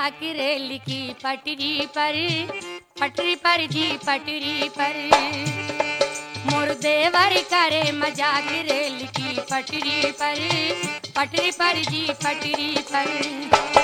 मजाक रेल की पटरी पर जी पटरी पर। मोर देवर करे मजाक रेल की पटरी पर जी पटरी पर।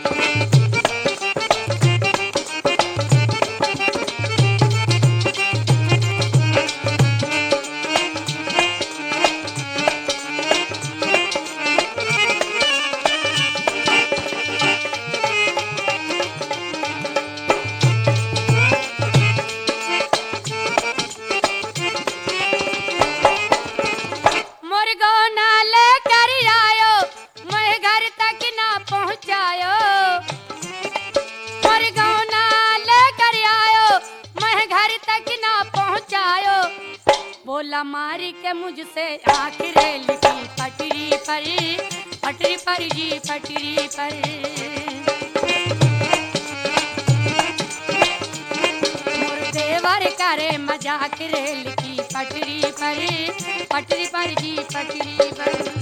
मुर्गो ना लेकर आयो, मैं घर तक ना पहुँचायो। मुर्गो ना लेकर आयो, मैं घर तक ना पहुँचायो। बोला मार के मुझसे आँख रेल की पटरी पर जी पटरी पर। मोर देवर करे मजाक रेल की पटरी पर जी पटरी पर।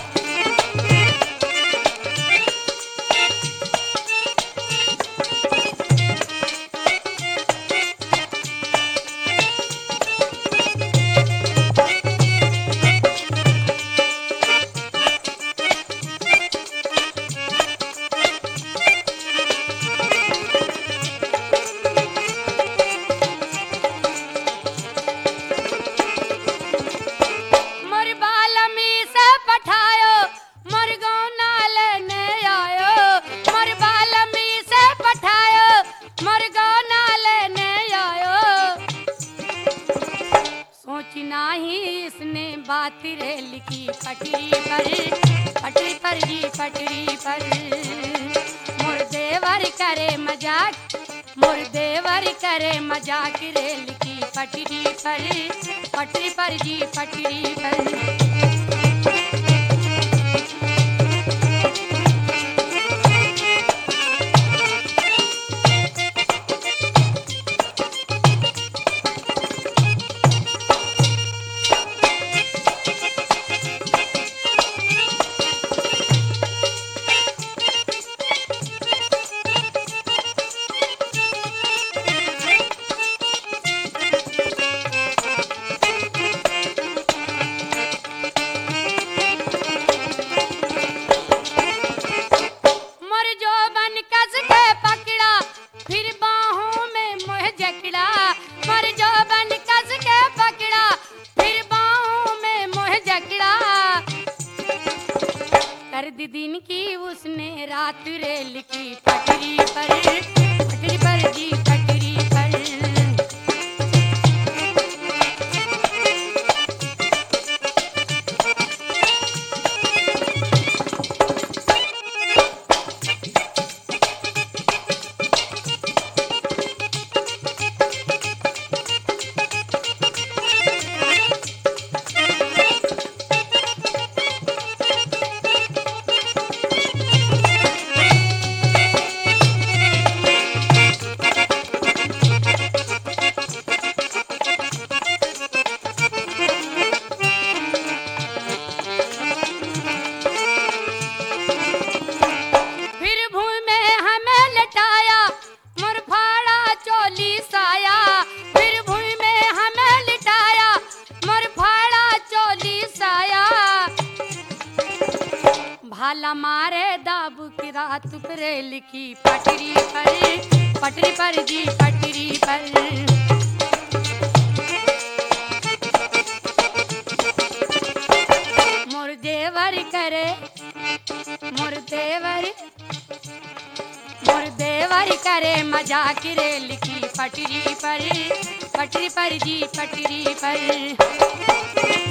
मोर बालमी से पठायो, मुर्गो ना लेने आयो। मोर बालमी से पठायो, मुर्गो ना लेने आयो। सोची नाही इसने बात रेल की पटरी पर जी पटरी पर। मोर देवर करे मजाक, मोर देवर करे मजाक रेल की पटरी पर जी पटरी पर। मोर जोबन कस के पकड़ा, फिर बाहों में मोह जकड़ा। मोर जोबन कस के पकड़ा, फिर बाहों में मोह जकड़ा। कर दी दिन की उसने रात रेल की पटरी पर जी पटरी पर। फिर भूमि में हमें लटाया, मोर फाड़ा चोली साया। फिर भूमि में हमें लटाया, मोर फाड़ा चोली साया। भाला मारे दाबू की रात पर रेल की पटरी पर जी पटरी पर। मोर देवर करे मोर देवर करे मजाक रेल की पटरी पर जी पटरी पर।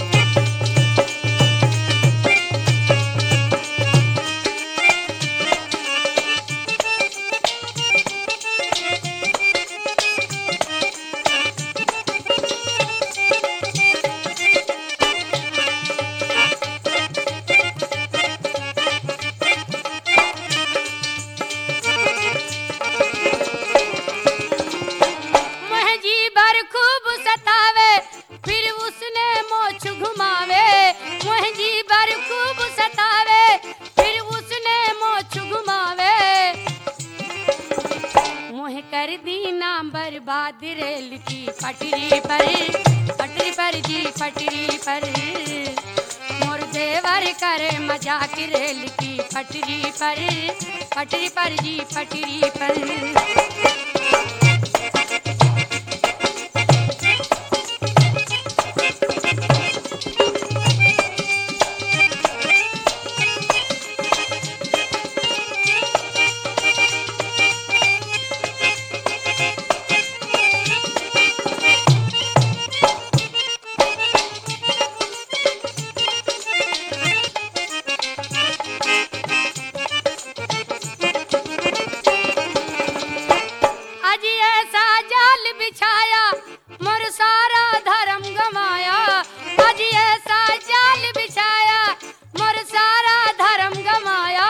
मोह जी भर खूब सतावे, फिर उसने मोछ घुमा इन्हें कर दी नाम बर्बाद रेल की पटरी पर जी पटरी पर। मोर देवर करे मजाक रेल की पटरी पर जी पटरी पर। अज ऐसा जाल बिछाया मोर सारा धर्म गमाया। अज ऐसा जाल बिछाया मोर सारा धर्म गमाया।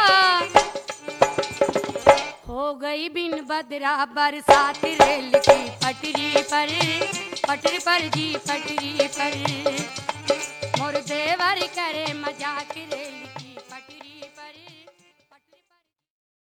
हो गई बिन बदरा बरसात रेल की पटरी पर जी पटरी पर। मोर देवर करे मजाक